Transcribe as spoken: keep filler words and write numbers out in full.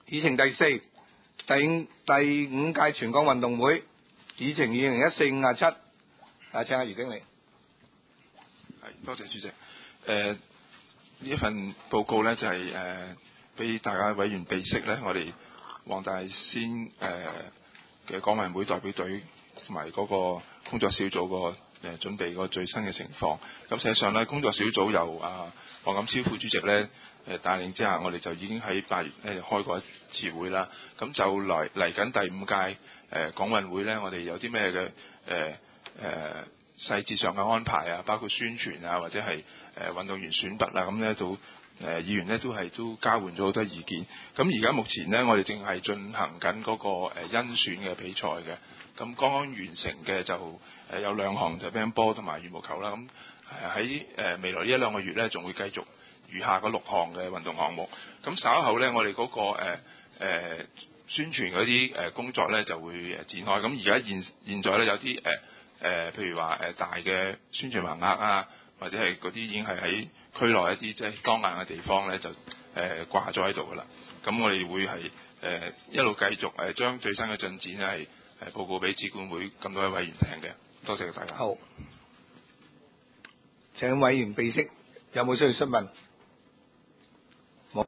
議程第四，第五第五屆全港運動會議程二零一四五廿七。啊，請阿余經理。 係，多謝主席。誒、呃，呢一份報告咧就係誒俾大家委員備悉咧，我哋黃大仙誒嘅港運會代表隊同埋嗰個工作小組個誒準備個最新嘅情況。咁實際上咧，工作小組由啊黃錦超副主席咧誒帶領之下，我哋就已經喺八月咧開過一次會啦。咁就嚟嚟緊第五屆誒、呃、港運會咧，我哋有啲咩嘅誒誒細節上嘅安排啊，包括宣傳啊，或者係誒、呃、運動員選拔啊，咁咧都。誒、呃、議員咧都係都交換咗好多意見，咁而家目前呢，我哋正係進行緊嗰、那個誒甄選嘅比賽嘅，咁剛剛完成嘅就誒、呃、有兩項就乒乓波同埋羽毛球啦，咁喺誒未來呢一兩個月咧，仲會繼續餘下嗰六項嘅運動項目，咁稍後咧我哋嗰、那個誒、呃呃、宣傳嗰啲誒工作咧就會誒展開，咁而家現現在咧有啲誒誒譬如話誒大嘅宣傳橫額啊，或者係嗰啲已經係喺區內一啲即係當眼嘅地方咧，就誒、呃、掛咗喺度噶啦。咁我哋會係誒、呃、一路繼續誒將最新嘅進展咧係誒報告俾資管會咁多位委員聽嘅。多謝大家。 好，請委員備悉，有冇需要詢問？